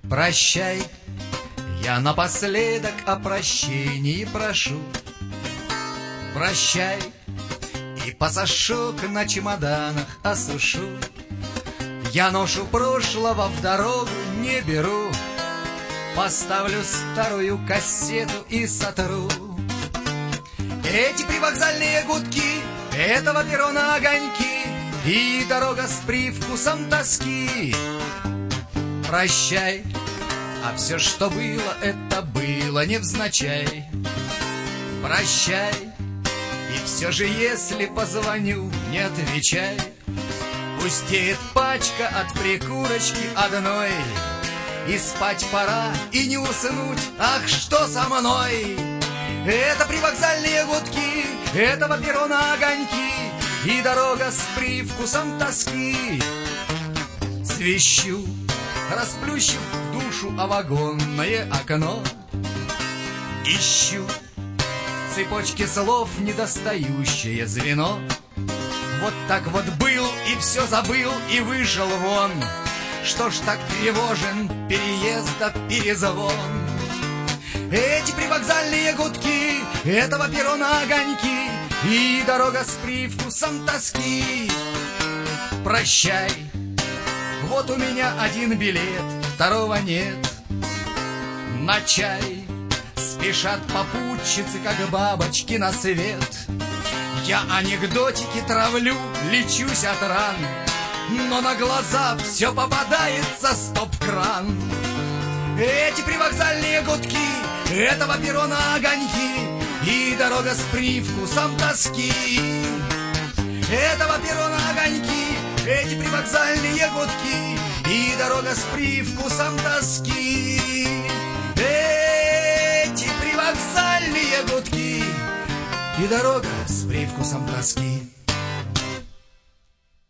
Прощай, я напоследок о прощении прошу. Прощай, и пасашок на чемоданах осушу. Я ношу прошлого в дорогу не беру. Поставлю старую кассету и сотру. Эти привокзальные гудки этого перрона огоньки и дорога с привкусом тоски. Прощай, а все, что было, это было невзначай. Прощай, и все же, если позвоню, не отвечай. Пустеет пачка от прикурочки одной, и спать пора, и не уснуть, ах, что со мной? Это привокзальные гудки этого перрона огоньки и дорога с привкусом тоски. Свищу, расплющив душу о вагонное окно. Ищу в цепочке слов недостающее звено. Вот так вот был и все забыл и вышел вон. Что ж так тревожен переезда перезвон? Эти привокзальные гудки этого перрона огоньки и дорога с привкусом тоски. Прощай, вот у меня один билет, второго нет. На чай спешат попутчицы, как бабочки на свет. Я анекдотики травлю, лечусь от ран, но на глаза все попадается стоп-кран. Эти привокзальные гудки этого перрона огоньки и дорога с привкусом тоски. Этого перрона огоньки, эти привокзальные гудки и дорога с привкусом тоски. Эти привокзальные гудки и дорога с привкусом тоски.